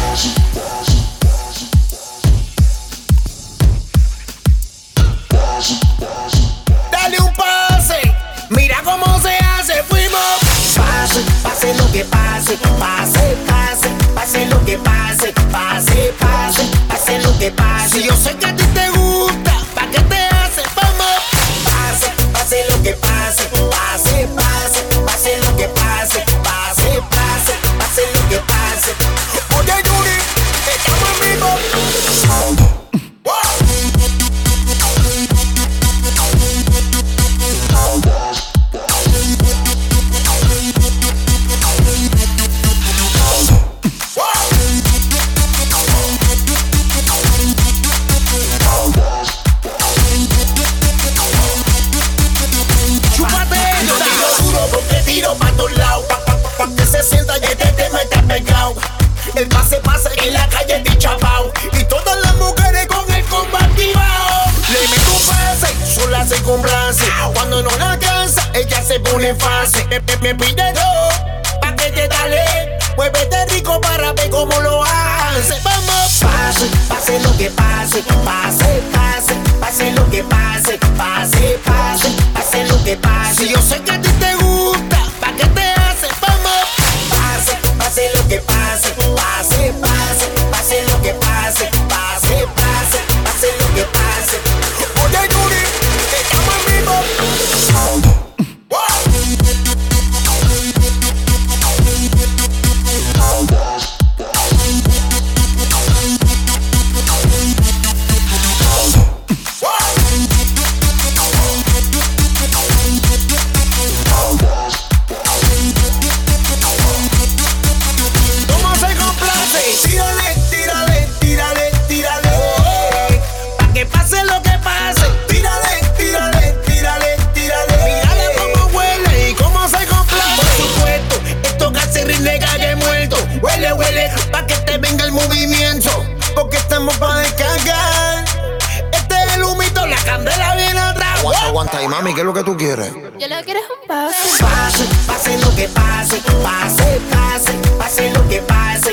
Dale un pase, mira cómo se hace, fuimos. Pase, pase lo que pase, pase, pase, pase lo que pase, pase, pase, pase lo que pase. Si yo sé que a ti te gusta, ¿pa' qué te hace? Vamos. Pase, pase lo que pase, pase, pase, pase lo que pase, pase, pase, pase lo que pase. Oye, Yuri, estamos en vivo. El pase pasa en la calle de Chabao y todas las mujeres con el combativao. Le meto un pase, sola se complace. Cuando no la alcanza, ella se pone fácil. Me pide dos, pa' que te dale. Muévete rico para ver cómo lo hace. Vamos. Pase, pase lo que pase. Pase, pase, pase lo que pase. Pase, pase, pase lo que pase. Si yo sé que a ti te gusta, ¿pa' qué te hace? Vamos. Pase, pase lo que pase. Pase, pase, pase lo que pase. Pase, pase, pase lo que pase. Oye, Yuri, estamos en vivo. Tírale, tírale, tírale, tírale. Pa' que pase lo que pase. Tírale, tírale, tírale, tírale. Mírale cómo huele y cómo se complace. Por supuesto, esto casi rinde calle muerto. Huele, huele, pa' que te venga el movimiento. Porque estamos pa' descargar. Este es el humito, la candela viene atrás. Aguanta, aguanta. Y mami, ¿qué es lo que tú quieres? Yo lo que quiero es un pase. Pase, pase lo que pase. Pase, pase, pase lo que pase.